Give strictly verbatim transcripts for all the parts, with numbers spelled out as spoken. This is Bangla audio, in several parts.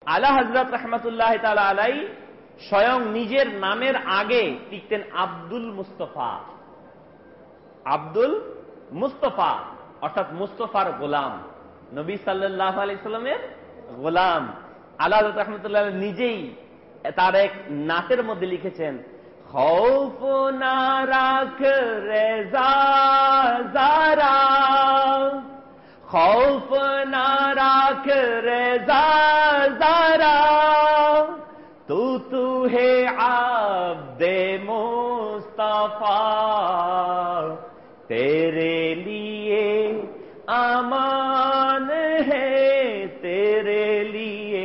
আলা হযরত রাহমাতুল্লাহি তাআলা আলাইহি স্বয়ং নিজের নামের আগে লিখতেন আব্দুল মুস্তাফা। আব্দুল মুস্তাফা অর্থাৎ মুস্তাফার গোলাম, নবী সাল্লাল্লাহু আলাইহি সাল্লামের গোলাম। আলা হযরত রাহমাতুল্লাহ নিজেই তার এক নাতের মধ্যে লিখেছেন, খৌফ না রাখ রেজা যারা, खौफ ना राख रेजा जरा, तू तू है आब्दे मुस्तफा, तेरे लिए आमान है, तेरे लिए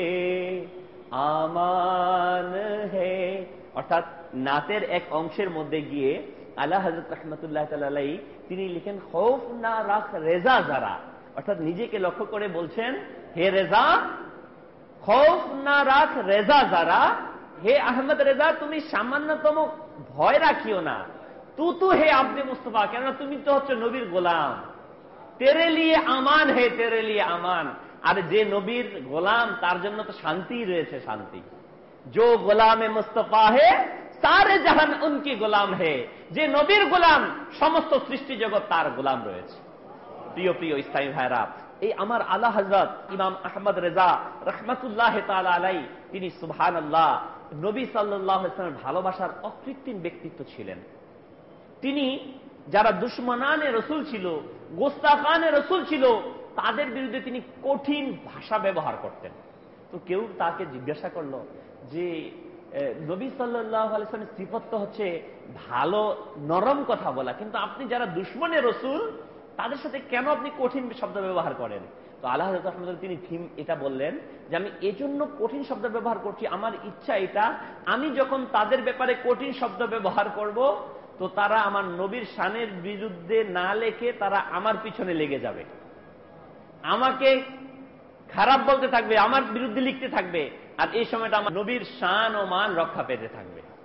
आमान है। অর্থাৎ নাতের এক অংশের মধ্যে গিয়ে আলা হযরত রাহমাতুল্লাহি তাআলা আলাইহি তিনি লিখেন, খৌফ না রাখ রেজা যারা, অর্থাৎ নিজেকে লক্ষ্য করে বলছেন, হে রেজা, খৌফ না রাখ রেজা যারা, হে আহমদ রেজা, তুমি সামান্যতম ভয় রাখিও না, তু তু হে আব্দে মুস্তাফা, কেননা তুমি তো হচ্ছে নবীর গোলাম, তেরে লিয়ে আমান হে, তেরে লিয়ে আমান। আর যে নবীর গোলাম তার জন্য তো শান্তি রয়েছে, শান্তি। जो गुलाम मुस्तफा है सारे जहान उनकी गुलाम है, যে নবীর গোলাম সমস্ত সৃষ্টি জগৎ তার গোলাম রয়েছে। প্রিয় প্রিয় ইসলামী ভাইরা, এই আমার আলা হযরত ইমাম আহমদ রেজা রাহমাতুল্লাহি তাআলা আলাইহি তিনি সুবহানাল্লাহ নবী সাল্লাল্লাহু আলাইহি ওয়াসাল্লামের ভালোবাসার অকৃত্রিম ব্যক্তিত্ব ছিলেন। তিনি যারা দুশমনানে রাসূল ছিল, গোস্তাখানে রাসূল ছিল, তাদের বিরুদ্ধে তিনি কঠিন ভাষা ব্যবহার করতেন। তো কেউ তাকে জিজ্ঞাসা করলো যে নবী সাল্লাল্লাহু আলাইহি ওয়াসাল্লামের সিফত তো হচ্ছে ভালো নরম কথা বলা, কিন্তু আপনি যারা দুশমনে রাসূল তাদের সাথে কেন আপনি কঠিন শব্দ ব্যবহার করেন? তো আলা হযরত রাহমাতুল্লাহ তিনি থিম এটা বললেন যে আমি এজন্য কঠিন শব্দ ব্যবহার করছি, আমার ইচ্ছা এটা, আমি যখন তাদের ব্যাপারে কঠিন শব্দ ব্যবহার করব তো তারা আমার নবীর শানের বিরুদ্ধে না লেখে তারা আমার পিছনে লেগে যাবে, আমাকে খারাপ বলতে থাকবে, আমার বিরুদ্ধে লিখতে থাকবে, আর এই সময়টা আমার নবীর শান ও মান রক্ষা পেতে থাকবে।